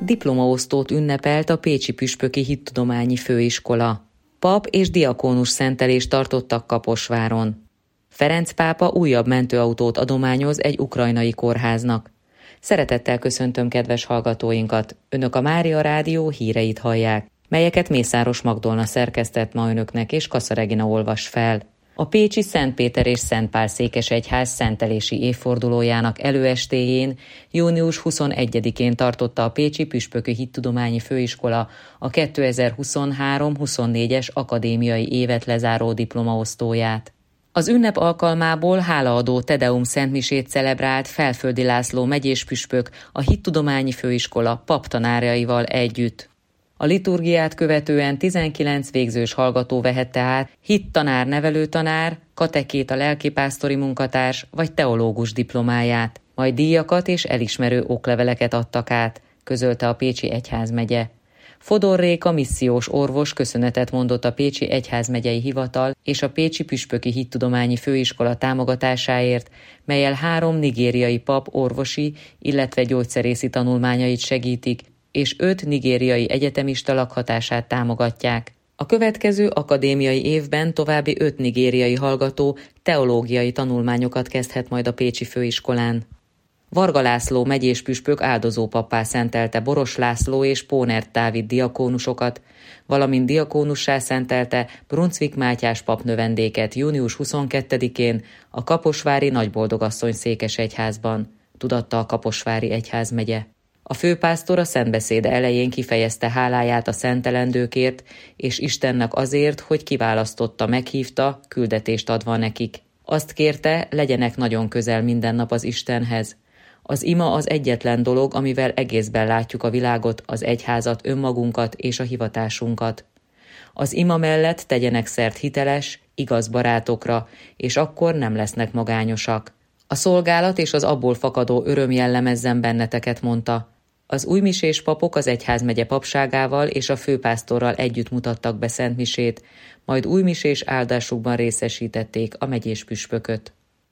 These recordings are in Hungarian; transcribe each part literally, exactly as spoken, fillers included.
diplomaosztót ünnepelt a Pécsi Püspöki Hittudományi Főiskola. Pap és diakónus szentelést tartottak Kaposváron. Ferenc pápa újabb mentőautót adományoz egy ukrajnai kórháznak. Szeretettel köszöntöm kedves hallgatóinkat! Önök a Mária Rádió híreit hallják, melyeket Mészáros Magdolna szerkesztett ma önöknek és Kassa Regina olvas fel. A pécsi Szent Péter és Szent Pál székesegyház szentelési évfordulójának előestéjén, június huszonegyedikén tartotta a Pécsi Püspöki Hittudományi Főiskola a kétezer-huszonhárom huszonnégyes akadémiai évet lezáró diplomaosztóját. Az ünnep alkalmából hálaadó Tedeum szentmisét celebrált Felföldi László megyés püspök a Hittudományi Főiskola paptanárjaival együtt. A liturgiát követően tizenkilenc végzős hallgató vehette át hittanár, nevelőtanár, katekéta, lelkipásztori munkatárs vagy teológus diplomáját, majd díjakat és elismerő okleveleket adtak át, közölte a Pécsi Egyházmegye. Fodor Réka missziós orvos köszönetet mondott a Pécsi Egyházmegyei Hivatal és a Pécsi Püspöki Hittudományi Főiskola támogatásáért, mellyel három nigériai pap orvosi, illetve gyógyszerészi tanulmányait segítik, és öt nigériai egyetemista lakhatását támogatják. A következő akadémiai évben további öt nigériai hallgató teológiai tanulmányokat kezdhet majd a Pécsi Főiskolán. Varga László megyés püspök áldozópappá szentelte Boros László és Pónert Dávid diakónusokat, valamint diakónussá szentelte Brunswick Mátyás papnövendéket június huszonkettedikén a kaposvári Nagyboldogasszony székesegyházban, tudatta a Kaposvári Egyházmegye. A főpásztor a szentbeszéde elején kifejezte háláját a szentelendőkért, és Istennek azért, hogy kiválasztotta, meghívta, küldetést adva nekik. Azt kérte, legyenek nagyon közel minden nap az Istenhez. Az ima az egyetlen dolog, amivel egészben látjuk a világot, az egyházat, önmagunkat és a hivatásunkat. Az ima mellett tegyenek szert hiteles, igaz barátokra, és akkor nem lesznek magányosak. A szolgálat és az abból fakadó öröm jellemezzen benneteket, mondta. Az újmisés papok az egyházmegye papságával és a főpásztorral együtt mutattak be szentmisét, majd újmisés áldásukban részesítették a megyés püspököt.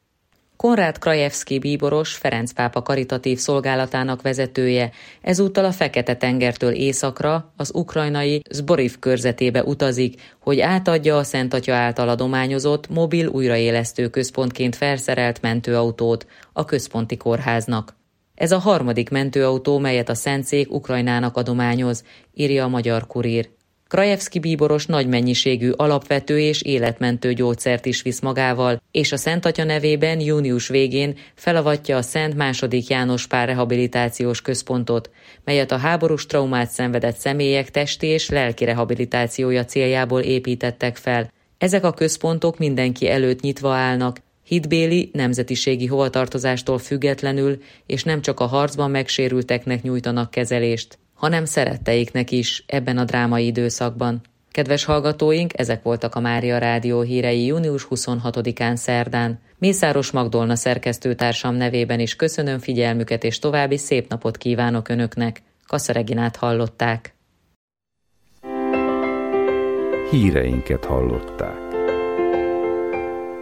Konrád Krajewski bíboros, Ferenc pápa karitatív szolgálatának vezetője ezúttal a Fekete-tengertől északra, az ukrajnai Zboriv körzetébe utazik, hogy átadja a Szent Atya által adományozott mobil újraélesztő központként felszerelt mentőautót a központi kórháznak. Ez a harmadik mentőautó, melyet a Szentszék Ukrajnának adományoz, írja a Magyar Kurír. Krajewski bíboros nagy mennyiségű alapvető és életmentő gyógyszert is visz magával, és a Szent Atya nevében június végén felavatja a Szent második János Pál rehabilitációs központot, melyet a háborús traumát szenvedett személyek testi és lelki rehabilitációja céljából építettek fel. Ezek a központok mindenki előtt nyitva állnak, hitbéli, nemzetiségi hovatartozástól függetlenül, és nem csak a harcban megsérülteknek nyújtanak kezelést, hanem szeretteiknek is ebben a drámai időszakban. Kedves hallgatóink, ezek voltak a Mária Rádió hírei június huszonhatodikán szerdán. Mészáros Magdolna szerkesztőtársam nevében is köszönöm figyelmüket, és további szép napot kívánok Önöknek. Kassa Reginát hallották. Híreinket hallották.